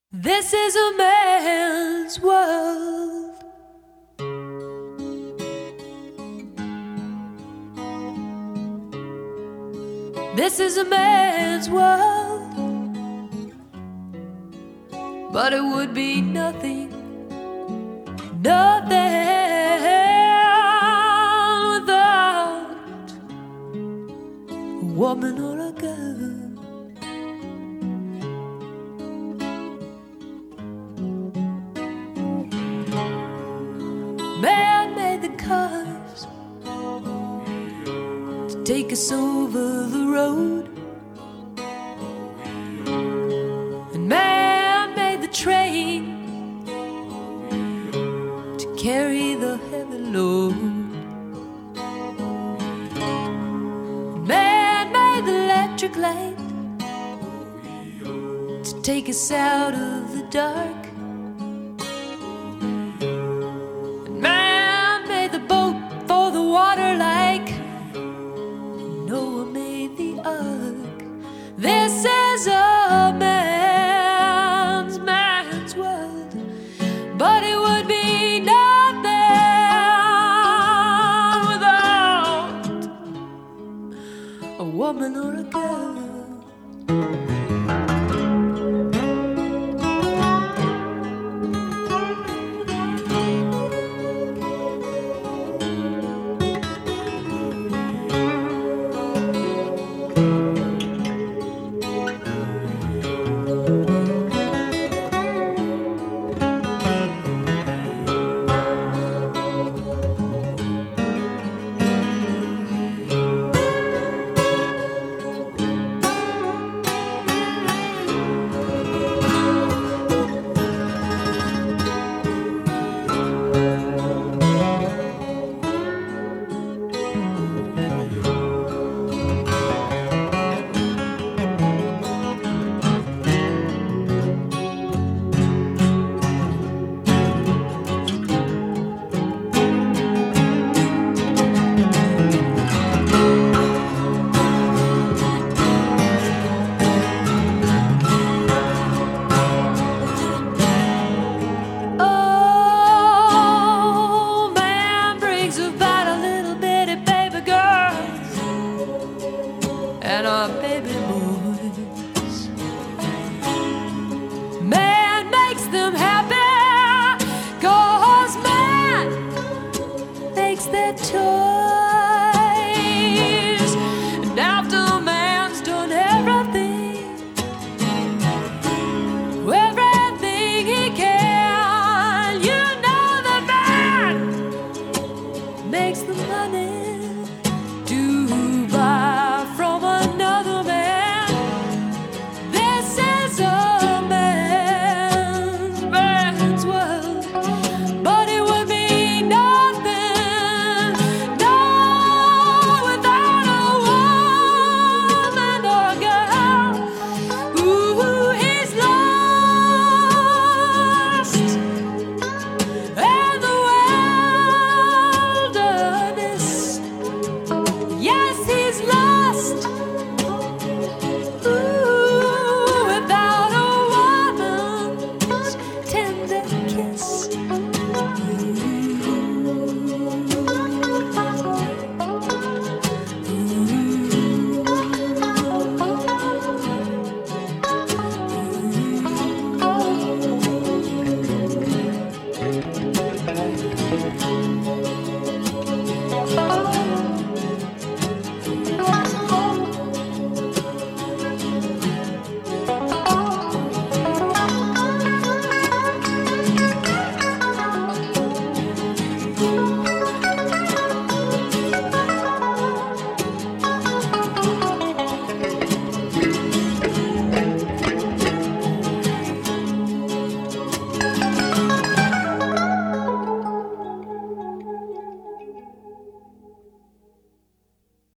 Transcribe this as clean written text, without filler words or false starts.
This is a man's world. This is a man's world. But it would be nothing, nothing without a woman or a girl. Man made the cars to take us over the road, and man made the train to carry the heavy load. Man made the electric light to take us out of the dark. Water like Noah made the ark. This is a